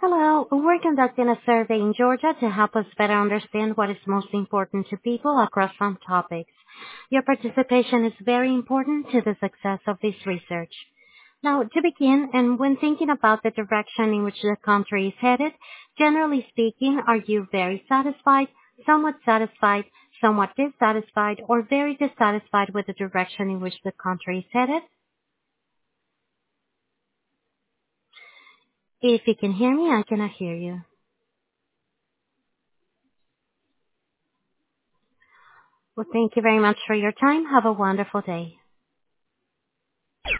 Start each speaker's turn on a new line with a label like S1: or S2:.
S1: Hello, we're conducting a survey in Georgia to help us better understand what is most important to people across some topics. Your participation is very important to the success of this research. Now, to begin, and when thinking about the direction in which the country is headed, generally speaking, are you very satisfied, somewhat dissatisfied, or very dissatisfied with the direction in which the country is headed? If you can hear me, I cannot hear you. Well, thank you very much for your time. Have a wonderful day.